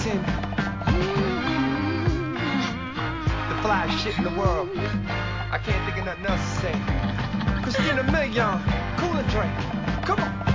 Washington. The flyest shit in the world. I can't think of nothing else to say. Christina Milian, Cool and Dre. Come on.